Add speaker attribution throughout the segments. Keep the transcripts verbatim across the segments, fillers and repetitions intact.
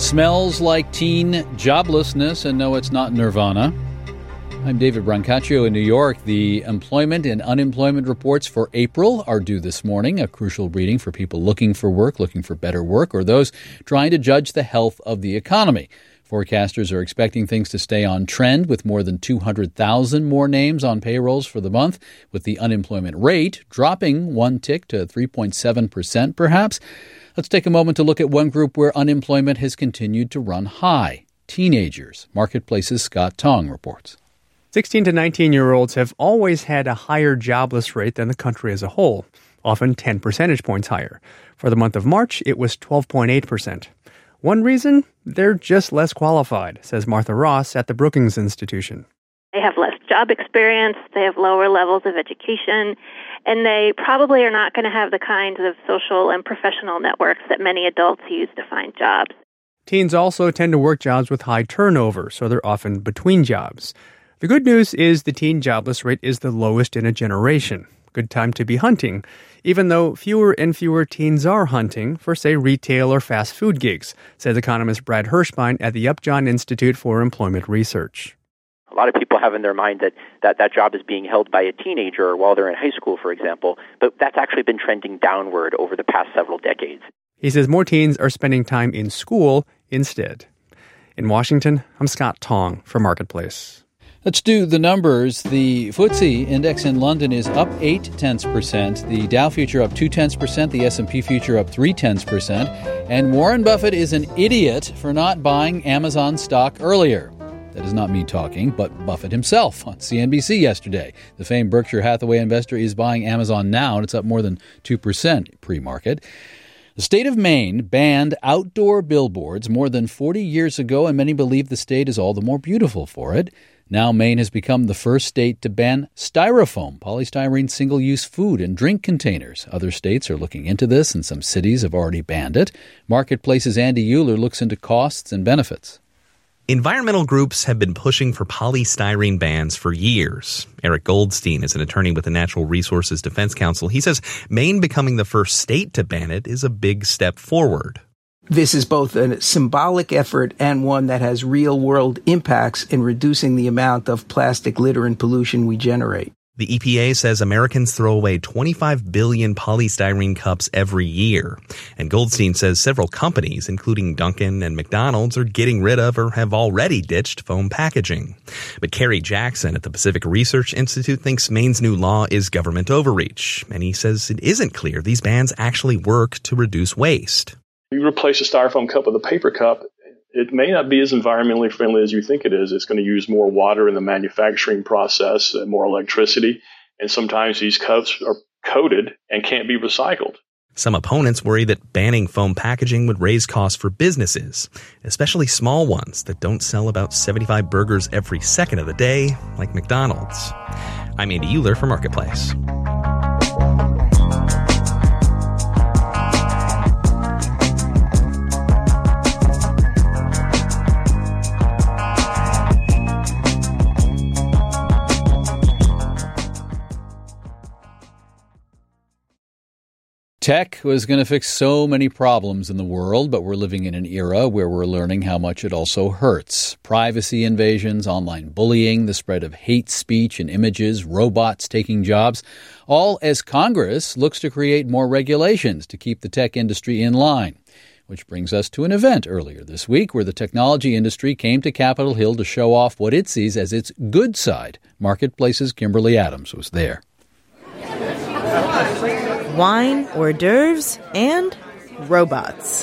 Speaker 1: smells like teen joblessness, and no, it's not Nirvana. I'm David Brancaccio in New York. The employment and unemployment reports for April are due this morning, a crucial reading for people looking for work, looking for better work, or those trying to judge the health of the economy. Forecasters are expecting things to stay on trend with more than two hundred thousand more names on payrolls for the month, with the unemployment rate dropping one tick to three point seven percent perhaps. Let's take a moment to look at one group where unemployment has continued to run high: teenagers. Marketplace's Scott Tong reports.
Speaker 2: sixteen to nineteen-year-olds have always had a higher jobless rate than the country as a whole, often ten percentage points higher. For the month of March, it was twelve point eight percent. One reason? They're just less qualified, says Martha Ross at the Brookings Institution.
Speaker 3: They have less job experience, they have lower levels of education, and they probably are not going to have the kinds of social and professional networks that many adults use to find jobs.
Speaker 2: Teens also tend to work jobs with high turnover, so they're often between jobs. The good news is the teen jobless rate is the lowest in a generation. Good time to be hunting, even though fewer and fewer teens are hunting for, say, retail or fast food gigs, says economist Brad Hirschbein at the Upjohn Institute for Employment Research.
Speaker 4: A lot of people have in their mind that, that that job is being held by a teenager while they're in high school, for example, but that's actually been trending downward over the past several decades.
Speaker 2: He says more teens are spending time in school instead. In Washington, I'm Scott Tong for Marketplace.
Speaker 1: Let's do the numbers. The F T S E index in London is up eight tenths percent. The Dow future up two tenths percent. The S and P future up three tenths percent. And Warren Buffett is an idiot for not buying Amazon stock earlier. That is not me talking, but Buffett himself on C N B C yesterday. The famed Berkshire Hathaway investor is buying Amazon now, and it's up more than two percent pre-market. The state of Maine banned outdoor billboards more than forty years ago, and many believe the state is all the more beautiful for it. Now Maine has become the first state to ban styrofoam, polystyrene single-use food and drink containers. Other states are looking into this, and some cities have already banned it. Marketplace's Andy Euler looks into costs and benefits.
Speaker 5: Environmental groups have been pushing for polystyrene bans for years. Eric Goldstein is an attorney with the Natural Resources Defense Council. He says Maine becoming the first state to ban it is a big step forward.
Speaker 6: This is both a symbolic effort and one that has real-world impacts in reducing the amount of plastic litter and pollution we generate.
Speaker 5: The E P A says Americans throw away twenty-five billion polystyrene cups every year. And Goldstein says several companies, including Dunkin' and McDonald's, are getting rid of or have already ditched foam packaging. But Kerry Jackson at the Pacific Research Institute thinks Maine's new law is government overreach. And he says it isn't clear these bans actually work to reduce waste.
Speaker 7: You replace a styrofoam cup with a paper cup, it may not be as environmentally friendly as you think it is. It's going to use more water in the manufacturing process and more electricity. And sometimes these cups are coated and can't be recycled.
Speaker 5: Some opponents worry that banning foam packaging would raise costs for businesses, especially small ones that don't sell about seventy-five burgers every second of the day, like McDonald's. I'm Andy Euler for Marketplace.
Speaker 1: Tech was going to fix so many problems in the world, but we're living in an era where we're learning how much it also hurts. Privacy invasions, online bullying, the spread of hate speech and images, robots taking jobs, all as Congress looks to create more regulations to keep the tech industry in line. Which brings us to an event earlier this week where the technology industry came to Capitol Hill to show off what it sees as its good side. Marketplace's Kimberly Adams was there.
Speaker 8: Wine, hors d'oeuvres, and robots.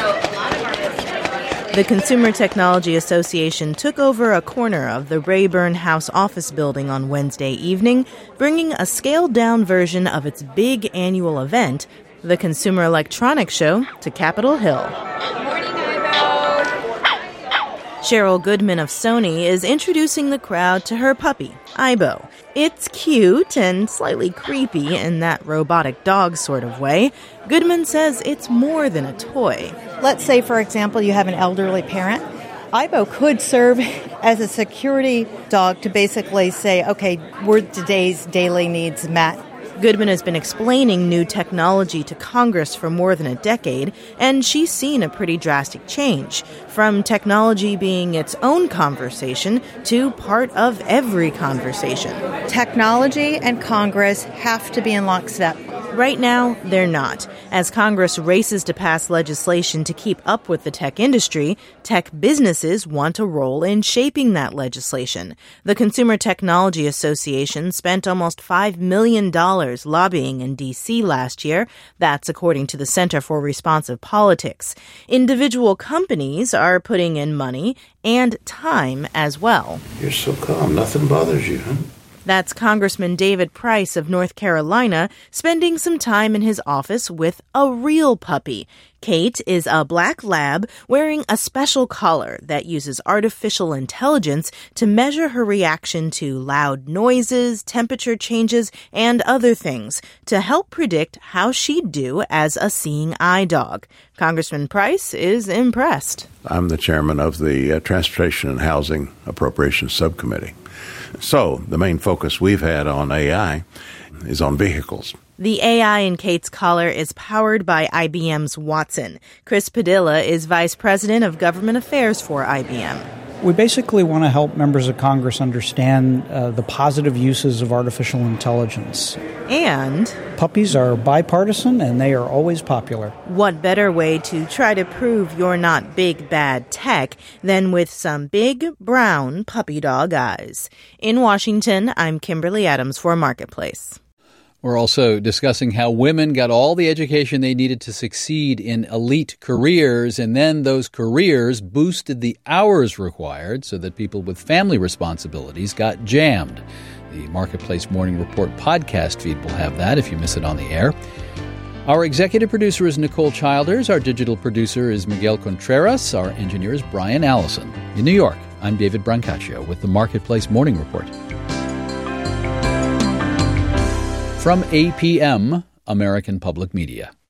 Speaker 8: The Consumer Technology Association took over a corner of the Rayburn House office building on Wednesday evening, bringing a scaled-down version of its big annual event, the Consumer Electronics Show, to Capitol Hill. Cheryl Goodman of Sony is introducing the crowd to her puppy, Aibo. It's cute and slightly creepy in that robotic dog sort of way. Goodman says it's more than a toy.
Speaker 9: Let's say, for example, you have an elderly parent. Aibo could serve as a security dog to basically say, okay, we're today's daily needs met.
Speaker 8: Goodman has been explaining new technology to Congress for more than a decade, and she's seen a pretty drastic change, from technology being its own conversation to part of every conversation.
Speaker 9: Technology and Congress have to be in lockstep.
Speaker 8: Right now, they're not. As Congress races to pass legislation to keep up with the tech industry, tech businesses want a role in shaping that legislation. The Consumer Technology Association spent almost five million dollars lobbying in D C last year. That's according to the Center for Responsive Politics. Individual companies are putting in money and time as well.
Speaker 10: You're so calm. Nothing bothers you, huh?
Speaker 8: That's Congressman David Price of North Carolina spending some time in his office with a real puppy. Kate is a black lab wearing a special collar that uses artificial intelligence to measure her reaction to loud noises, temperature changes, and other things to help predict how she'd do as a seeing eye dog. Congressman Price is impressed.
Speaker 10: I'm the chairman of the uh, Transportation and Housing Appropriations Subcommittee. So the main focus we've had on A I is on vehicles.
Speaker 8: The A I in Kate's collar is powered by I B M's Watson. Chris Padilla is Vice President of Government Affairs for I B M.
Speaker 11: We basically want to help members of Congress understand uh, the positive uses of artificial intelligence.
Speaker 8: And
Speaker 11: puppies are bipartisan, and they are always popular.
Speaker 8: What better way to try to prove you're not big bad tech than with some big brown puppy dog eyes? In Washington, I'm Kimberly Adams for Marketplace.
Speaker 1: We're also discussing how women got all the education they needed to succeed in elite careers, and then those careers boosted the hours required so that people with family responsibilities got jammed. The Marketplace Morning Report podcast feed will have that if you miss it on the air. Our executive producer is Nicole Childers. Our digital producer is Miguel Contreras. Our engineer is Brian Allison. In New York, I'm David Brancaccio with the Marketplace Morning Report. From A P M, American Public Media.